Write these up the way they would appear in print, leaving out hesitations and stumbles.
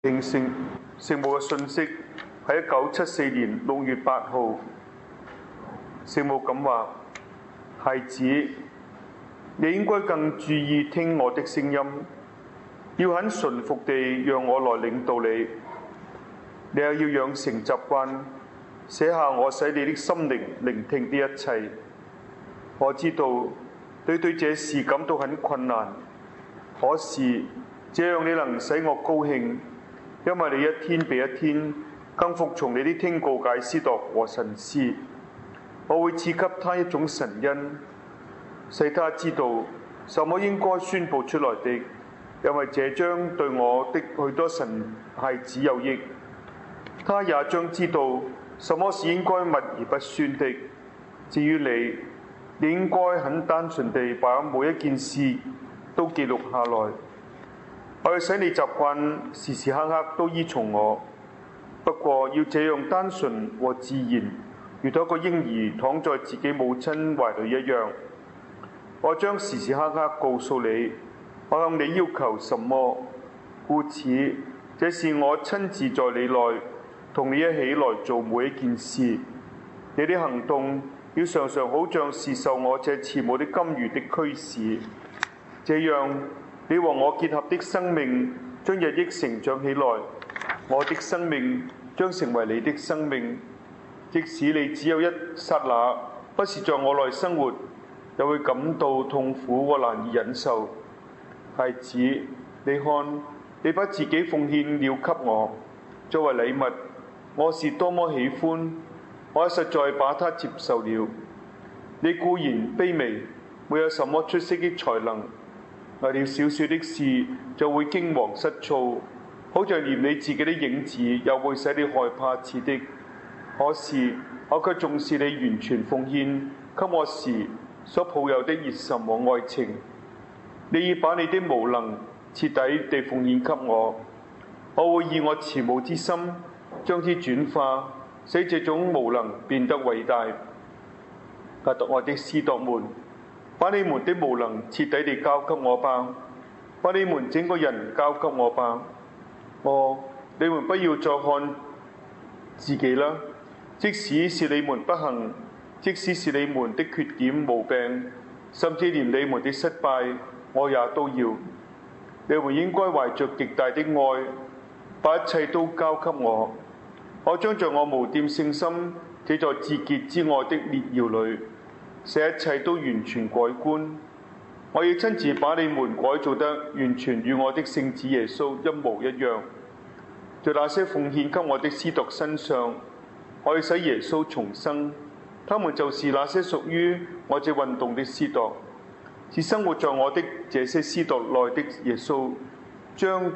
聖母嘅信息喺1974年6月8號，聖母咁話：孩子，你應該更注意聽我的聲音，要很順服地讓我來領導你。你又要養成習慣，寫下我使你的心靈聆聽的一切。我知道你對這事感到很困難，可是這樣你能使我高興，因為你一天比一天更服從你的聽告解司鐸和神師。我會賜給他一種神恩，使他知道什麼應該宣佈出來的，因為這將對我的許多神孩子有益。他也將知道什麼是應該密而不宣的。至於你應該很單純地把每一件事都記錄下來。我要使你習慣時時刻刻都依從我，不過要這樣單純和自然，如同一個嬰兒躺在自己母親懷裡一樣。我將時時刻刻告訴你，我向你要求什麼，故此這是我親自在你內同你一起來做每一件事。你的行動要常常好像是受我這慈母的甘馭的驅使，這樣你和我結合的生命將日益成長起來，我的生命將成為你的生命。即使你只有一剎那不是在我內生活，也會感到痛苦和難以忍受。孩子，你看，你把自己奉獻了給我，作為禮物，我是多麼喜歡，我實在把它接受了。你固然卑微，沒有什麼出色的才能，為了小小的事就會驚惶失措，好像連你自己的影子也會使你害怕似的。可是我卻重視你完全奉獻給我時所抱有的熱忱和愛情。你已把你的無能徹底地奉獻給我，我會以我慈母之心將之轉化，使這種無能變得偉大。愛的司鐸們，把你們的無能徹底地交給我吧，把你們整個人交給我吧。你們不要再看自己啦，即使是你們不幸，即使是你們的缺點毛病，甚至連你們的失敗，我也都要。你們應該懷着極大的愛，把一切都交給我。我將在我無玷聖心這座至潔之愛的烈窯裏，使一切都完全改觀。我要親自把你們改造得完全與我的聖子耶穌一模一樣。在那些奉獻給我的司鐸身上，我要使耶穌重生。他們就是那些屬於我這運動的司鐸，是生活在我的這些司鐸內的耶穌，將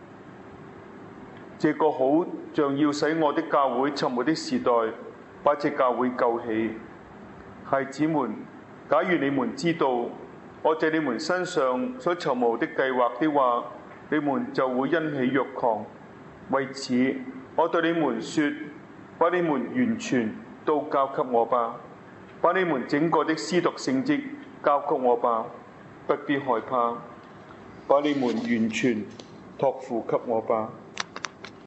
這個好像要使我的教會沉沒的時代，把這教會救起。孩子們，假如你們知道我在你們身上所籌謀的計劃的話，你們就會欣喜若狂。為此，我對你們說，把你們完全都交給我吧，把你們整個的司鐸聖職交給我吧，不必害怕，把你們完全託付給我吧。